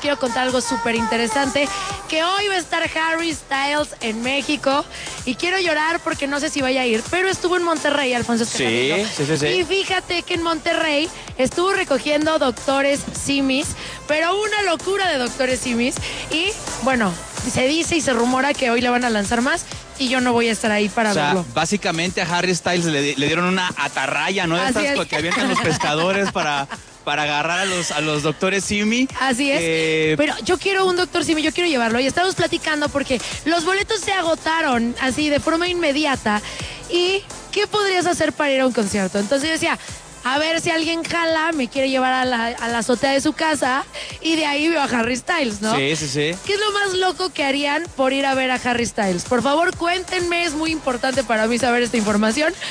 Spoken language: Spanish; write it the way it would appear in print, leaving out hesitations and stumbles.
quiero contar algo súper interesante, que hoy va a estar Harry Styles en México y quiero llorar porque no sé si vaya a ir, pero estuvo en Monterrey, Alfonso Escalante. Sí. Y fíjate que en Monterrey estuvo recogiendo doctores simis, pero una locura de doctores simis. Y bueno, se dice y se rumora que hoy le van a lanzar más y yo no voy a estar ahí para verlo. Básicamente a Harry Styles le dieron una atarraya, ¿no? Así Estas es. que avientan los pescadores para agarrar a los doctores simi. Así es. Pero yo quiero un doctor Simi, yo quiero llevarlo. Y estamos platicando porque los boletos se agotaron así de forma inmediata. ¿Y qué podrías hacer para ir a un concierto? Entonces yo decía, a ver si alguien jala, me quiere llevar a la azotea de su casa y de ahí veo a Harry Styles, ¿no? Sí. ¿Qué es lo más loco que harían por ir a ver a Harry Styles? Por favor, cuéntenme, es muy importante para mí saber esta información.